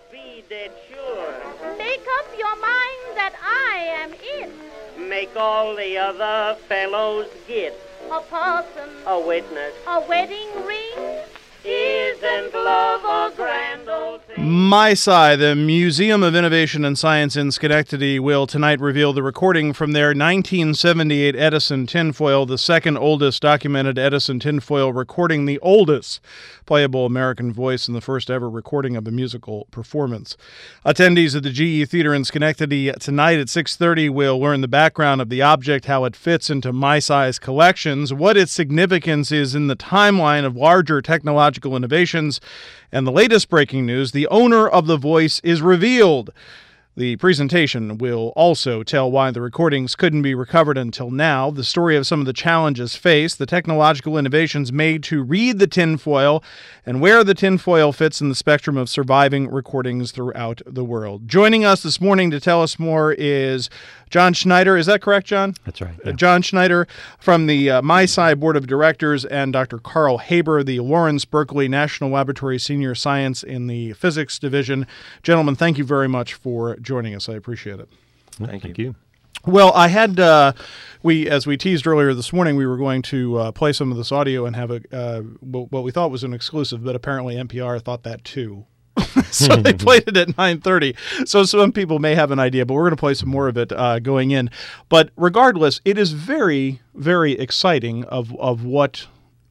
be dead sure. Make up your mind that I am it. Make all the other fellows get. A person, A witness. a wedding ring. Isn't love a grand old thing? MySci, the Museum of Innovation and Science in Schenectady, will tonight reveal the recording from their 1978 Edison tinfoil, the second oldest documented Edison tinfoil recording, the oldest playable American voice, and the first ever recording of a musical performance. Attendees at the GE Theater in Schenectady tonight at 6:30 will learn the background of the object, how it fits into MySci's collections, what its significance is in the timeline of larger technological innovations, and the latest breaking news, the owner of the voice is revealed. The presentation will also tell why the recordings couldn't be recovered until now, the story of some of the challenges faced, the technological innovations made to read the tinfoil, and where the tinfoil fits in the spectrum of surviving recordings throughout the world. Joining us this morning to tell us more is John Schneider. Is that correct, John? That's right. Yeah. John Schneider from the MySci Board of Directors, and Dr. Carl Haber, the Lawrence Berkeley National Laboratory Senior Science in the Physics Division. Gentlemen, thank you very much for joining us. I appreciate it. Thank you. Well, I had as we teased earlier this morning, we were going to play some of this audio and have what we thought was an exclusive, but apparently NPR thought that too. So they played it at 9:30. So some people may have an idea, but we're going to play some more of it going in. But regardless, it is very, very exciting of what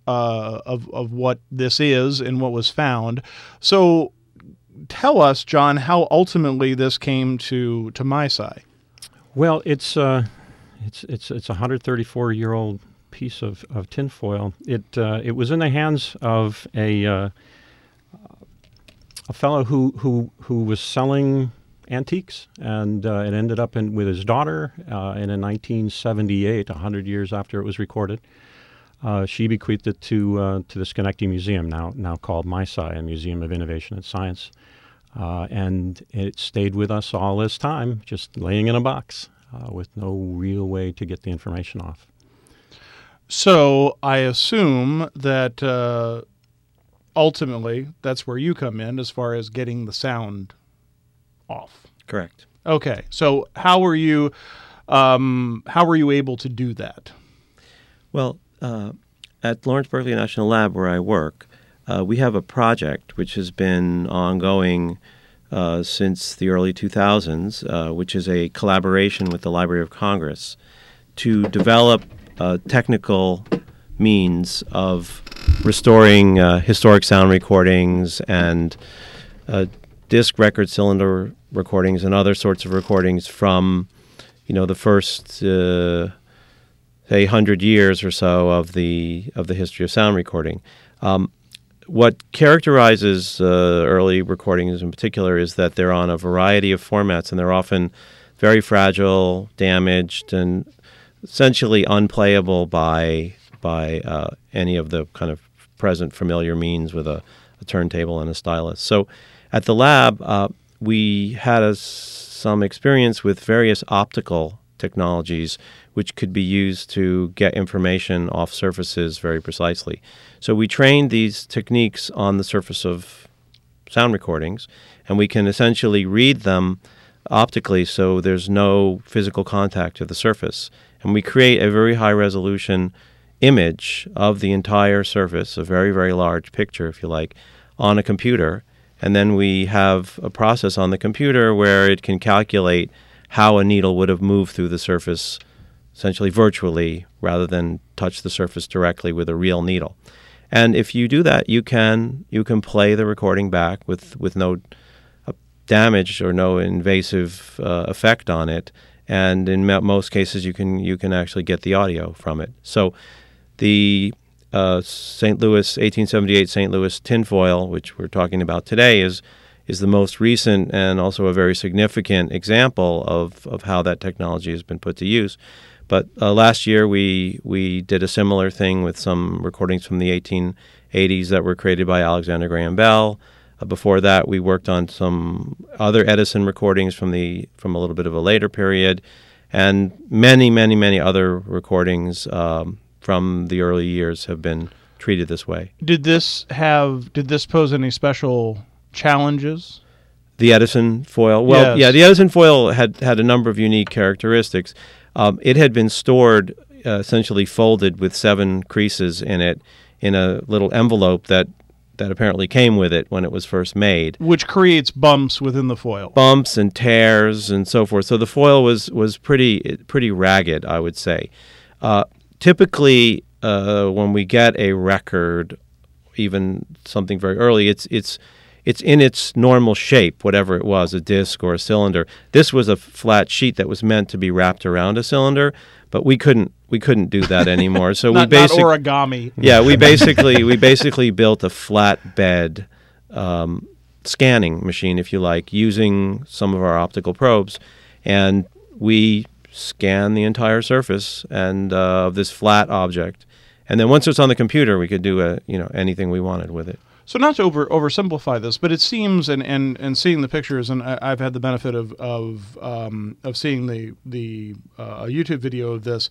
this is and what was found. So tell us, John, how ultimately this came to MySci. Well, it's a 134-year-old piece of tinfoil. It was in the hands of a fellow who was selling antiques, and it ended up with his daughter. And in 1978, 100 years after it was recorded, she bequeathed it to the Schenectady Museum, now called MySci, a Museum of Innovation and Science. And it stayed with us all this time, just laying in a box with no real way to get the information off. So I assume that ultimately that's where you come in as far as getting the sound off. Correct. Okay. So how were you able to do that? Well, at Lawrence Berkeley National Lab, where I work, we have a project which has been ongoing since the early 2000s, which is a collaboration with the Library of Congress to develop technical means of restoring historic sound recordings and disc record cylinder recordings and other sorts of recordings from, the first, say, 100 years or so of the history of sound recording. What characterizes early recordings in particular is that they're on a variety of formats, and they're often very fragile, damaged, and essentially unplayable by any of the kind of present familiar means with a turntable and a stylus. So at the lab, we had some experience with various optical technologies which could be used to get information off surfaces very precisely. So we trained these techniques on the surface of sound recordings, and we can essentially read them optically so there's no physical contact to the surface. And we create a very high-resolution image of the entire surface, a very, very large picture, if you like, on a computer. And then we have a process on the computer where it can calculate how a needle would have moved through the surface essentially virtually rather than touch the surface directly with a real needle. And if you do that, you can play the recording back with no damage or no invasive effect on it. And in most cases, you can actually get the audio from it. So the St. Louis 1878 St. Louis tinfoil, which we're talking about today, is the most recent and also a very significant example of how that technology has been put to use. But last year we did a similar thing with some recordings from the 1880s that were created by Alexander Graham Bell. Before that, we worked on some other Edison recordings from a little bit of a later period, and many, many, many other recordings from the early years have been treated this way. Did this pose any special challenges? The Edison foil. Well, Yes. yeah, the Edison foil had a number of unique characteristics. It had been stored, essentially folded with 7 creases in it, in a little envelope that apparently came with it when it was first made. Which creates bumps within the foil. Bumps and tears and so forth. So the foil was pretty ragged, I would say. Typically, when we get a record, even something very early, it's in its normal shape, whatever it was, a disc or a cylinder. This was a flat sheet that was meant to be wrapped around a cylinder, but we couldn't do that anymore. So Not origami. yeah, we basically built a flatbed scanning machine, if you like, using some of our optical probes, and we scan the entire surface and of this flat object. And then once it's on the computer, we could do anything we wanted with it. So not to oversimplify this, but it seems, and seeing the pictures, and I've had the benefit of seeing the YouTube video of this,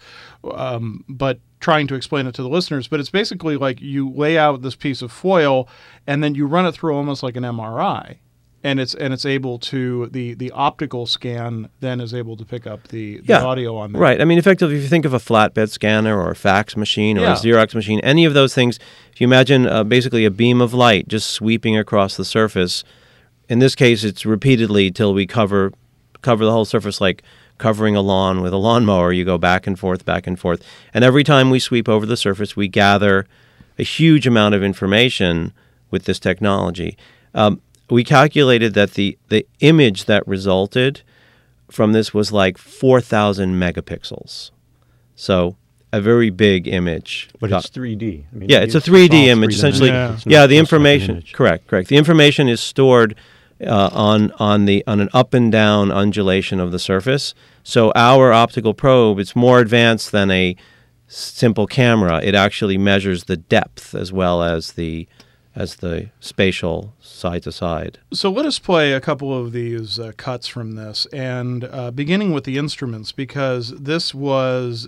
but trying to explain it to the listeners. But it's basically like you lay out this piece of foil, and then you run it through almost like an MRI, and it's able to the optical scan then is able to pick up the audio on there. Right. I mean, effectively, if you think of a flatbed scanner or a fax machine or a Xerox machine, any of those things, if you imagine basically a beam of light just sweeping across the surface, in this case, it's repeatedly till we cover the whole surface like covering a lawn with a lawnmower. You go back and forth, and every time we sweep over the surface, we gather a huge amount of information with this technology. We calculated that the image that resulted from this was like 4,000 megapixels. So a very big image. But it's 3D. I mean, it's a 3D image, essentially. Yeah. The information. Correct. The information is stored on an up and down undulation of the surface. So our optical probe, it's more advanced than a simple camera. It actually measures the depth as well as the spatial side to side. So let us play a couple of these cuts from this, and beginning with the instruments, because this was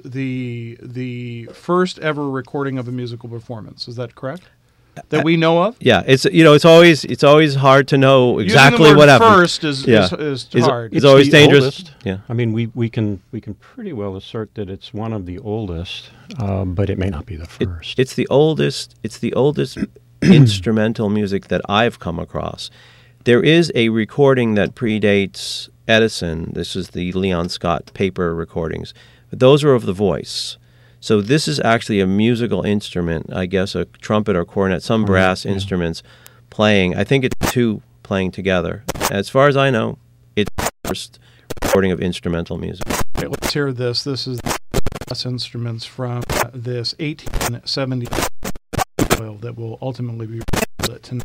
the first ever recording of a musical performance. Is that correct? That we know of? Yeah, it's always hard to know exactly Using the word what happened. first is hard. It's always dangerous. Oldest. Yeah, I mean, we can pretty well assert that it's one of the oldest, but it may not be the first. It's the oldest. It's the oldest instrumental music that I've come across. There is a recording that predates Edison. This is the Leon Scott paper recordings. But those are of the voice. So this is actually a musical instrument, I guess a trumpet or cornet, some brass instruments playing. I think it's 2 playing together. As far as I know, it's the first recording of instrumental music. Okay, let's hear this. This is the brass instruments from this 1870 foil that will ultimately be recorded tonight.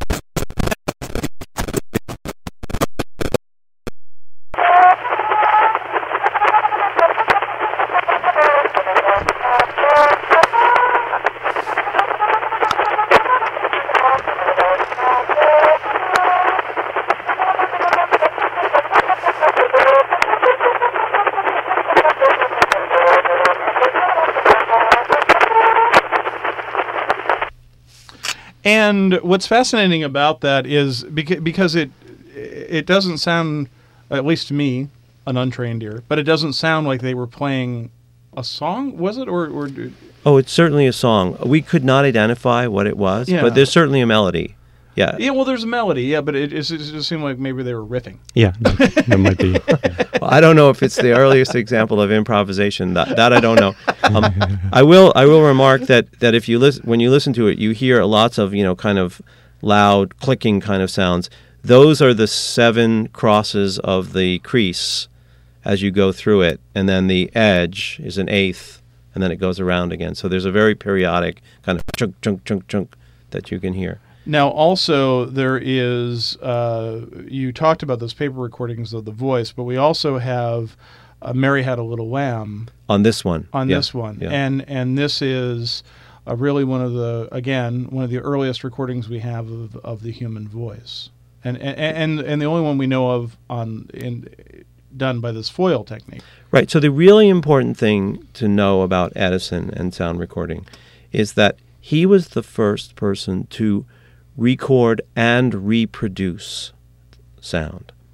And what's fascinating about that is because it doesn't sound, at least to me, an untrained ear, but it doesn't sound like they were playing a song, was it? Or Oh, it's certainly a song. We could not identify what it was, but there's certainly a melody. Yeah. Yeah, well, there's a melody, but it just seemed like maybe they were riffing. Yeah, that might be. Well, I don't know if it's the earliest example of improvisation. That I don't know. I will remark that if you when you listen to it, you hear lots of kind of loud clicking kind of sounds. Those are the 7 crosses of the crease as you go through it, and then the edge is an 1/8, and then it goes around again. So there's a very periodic kind of chunk, chunk, chunk, chunk that you can hear. Now, also, there is, you talked about those paper recordings of the voice, but we also have Mary Had a Little Lamb. On this one. This one. Yeah. And this is really one of the earliest recordings we have of the human voice. And the only one we know of done by this foil technique. Right. So the really important thing to know about Edison and sound recording is that he was the first person to record and reproduce sound.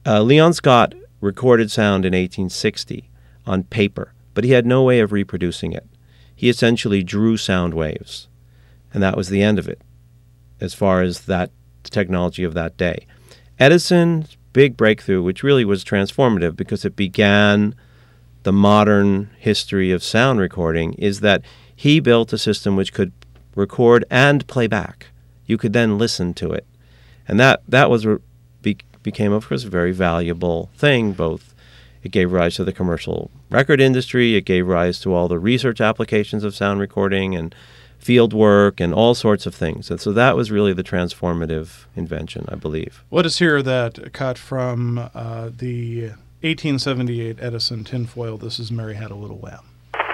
Leon Scott recorded sound in 1860 on paper, but he had no way of reproducing it. He essentially drew sound waves, and that was the end of it as far as the technology of that day. Edison's big breakthrough, which really was transformative because it began the modern history of sound recording, is that he built a system which could record and play back. You could then listen to it. And that became, of course, a very valuable thing. Both it gave rise to the commercial record industry, it gave rise to all the research applications of sound recording and field work and all sorts of things. And so that was really the transformative invention, I believe. Let us hear that cut from the 1878 Edison tinfoil. This is Mary Had a Little Lamb.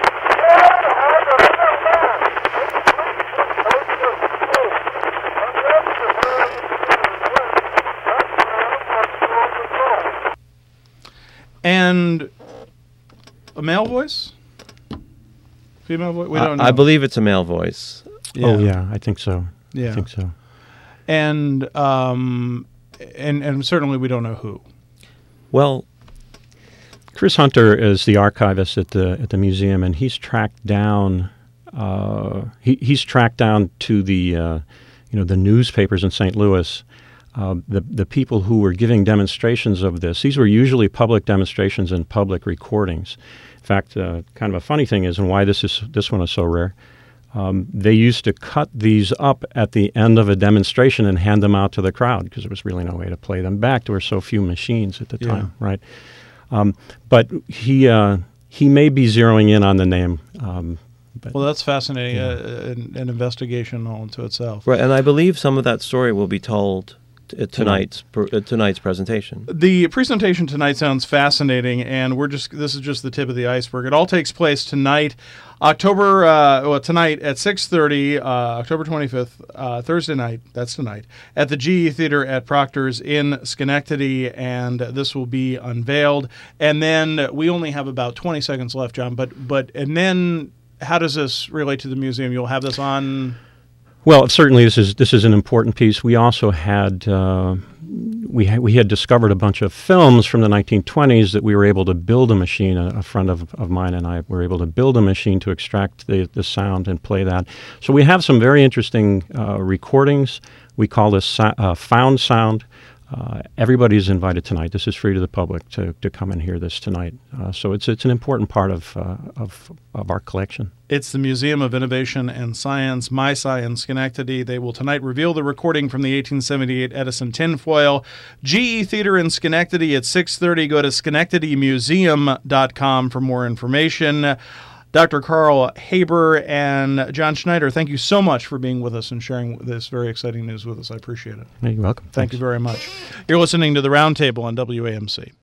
And a male voice? Female voice? We don't know. I believe it's a male voice. Yeah. Oh, yeah, I think so. Yeah. I think so. And certainly we don't know who. Well, Chris Hunter is the archivist at the museum, and he's tracked down. He's tracked down to the the newspapers in St. Louis. The people who were giving demonstrations of this. These were usually public demonstrations and public recordings. In fact, kind of a funny thing is, and why this one is so rare. They used to cut these up at the end of a demonstration and hand them out to the crowd because there was really no way to play them back. There were so few machines at the time, right? But he may be zeroing in on the name. Well, that's fascinating. An investigation all into itself. Right, and I believe some of that story will be told at tonight's presentation. The presentation tonight sounds fascinating, and this is just the tip of the iceberg. It all takes place tonight, tonight at 6:30, October 25th, Thursday night. That's tonight at the GE Theater at Proctor's in Schenectady, and this will be unveiled. And then we only have about 20 seconds left, John. And then how does this relate to the museum? You'll have this on. Well, certainly this is an important piece. We also had we had discovered a bunch of films from the 1920s that we were able to build a machine. A friend of mine and I were able to build a machine to extract the sound and play that. So we have some very interesting recordings. We call this found sound. Everybody's invited tonight. This is free to the public to come and hear this tonight. So it's an important part of our collection. It's the Museum of Innovation and Science, MySci in Schenectady. They will tonight reveal the recording from the 1878 Edison tinfoil. GE Theater in Schenectady at 6:30. Go to SchenectadyMuseum.com for more information. Dr. Carl Haber and John Schneider, thank you so much for being with us and sharing this very exciting news with us. I appreciate it. You're welcome. Thank you very much. You're listening to The Roundtable on WAMC.